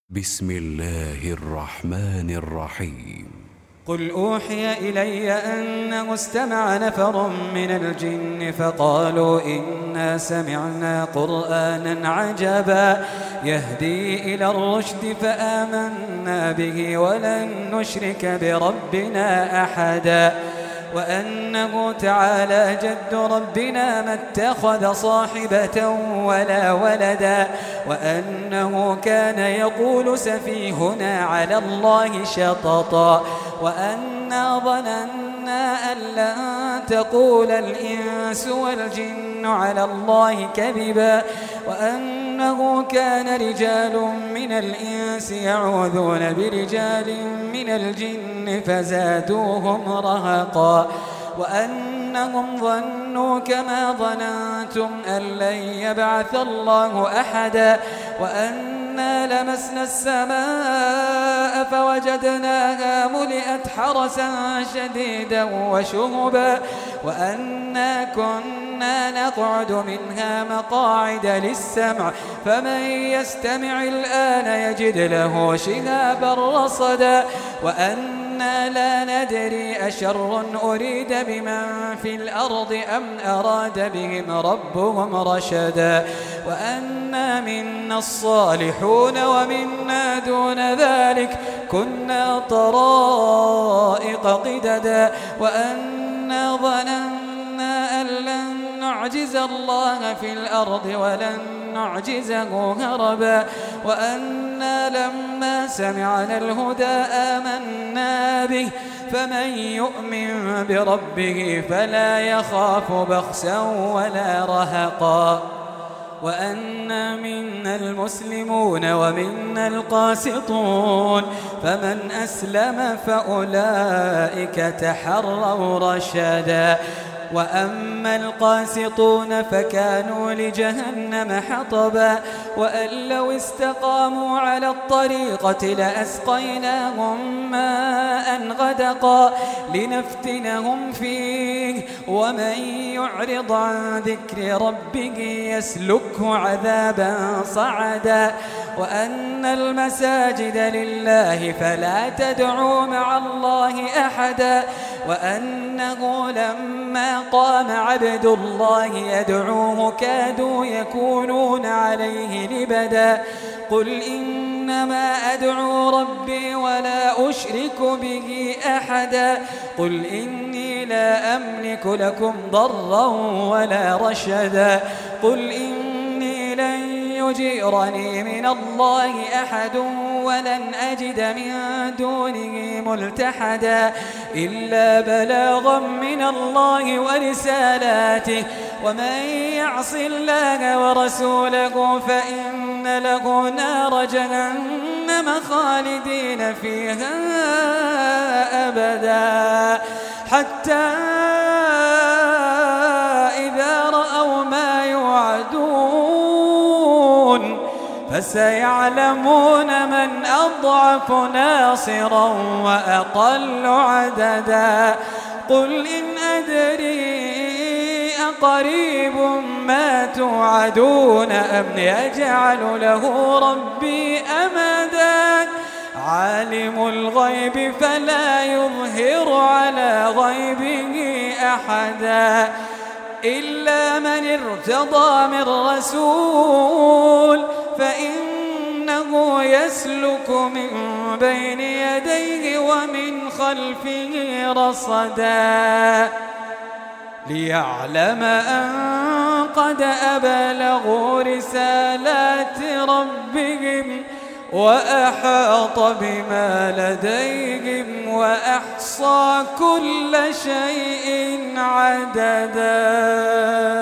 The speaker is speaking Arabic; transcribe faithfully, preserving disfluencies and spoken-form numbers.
بسم الله الرحمن الرحيم. قل أوحي إلي أنه استمع نفر من الجن فقالوا إنا سمعنا قرآنا عجبا يهدي إلى الرشد فآمنا به ولن نشرك بربنا أحدا وأنه تعالى جد ربنا ما اتخذ صاحبة ولا ولدا وأنه كان يقول سفيهنا على الله شططا وأنا ظننا أن لن تقول الإنس والجن على الله كذبا وأنه كان رجال من الإنس يعوذون برجال من الجن فزادوهم رهقا وأنهم ظنوا كما ظننتم أن لن يبعث الله أحدا وأنا لمسنا السماء فوجدناها ملئت حرسا شديدا وشهبا وأنا كنا نقعد منها مقاعد للسمع فمن يستمع الآن يجد له شهابا رصدا وأنا لا ندري أشر أريد بمن في الأرض أم أراد بهم ربهم رشدا وأنا منا الصالحون ومنا دون ذلك كنا طرائق قددا وأنا ظننا أن لن نعجز الله في الأرض ولن نعجزه هربا وأنا لما سمعنا الهدى آمنا به فمن يؤمن بربه فلا يخاف بخسا ولا رهقا وأنا منا المسلمون ومنا القاسطون فمن أسلم فأولئك تحروا رشدا وأما القاسطون فكانوا لجهنم حطبا وأن لو استقاموا على الطريقة لأسقيناهم ماء غدقا لنفتنهم فيه ومن يعرض عن ذكر ربه يسلكه عذابا صعدا وأن المساجد لله فلا تدعوا مع الله أحدا وأنه لما قام عبد الله يدعوه كادوا يكونون عليه لبدا قل إنما أدعو ربي ولا أشرك به أحدا قل إني لا أملك لكم ضرا ولا رشدا قل إني لن يجيرني من الله أحد ولن أجد من دونه ملتحدا إلا بلاغا من الله ورسالاته ومن يعص الله ورسوله فإن له نار جهنم خالدين فيها أبدا حتى إذا رأوا ما يوعدون فسيعلمون من أضعف ناصرا وأقل عددا قل إن أدري أقريب ما توعدون أم يجعل له ربي أمدا عالم الغيب فلا يظهر على غيبه أحدا إلا من ارتضى من رسول فإنه يسلك من بين يديه ومن خلفه رصدا ليعلم أن قد أبلغوا رسالات ربهم وأحاط بما لديهم وأحصى كل شيء عددا.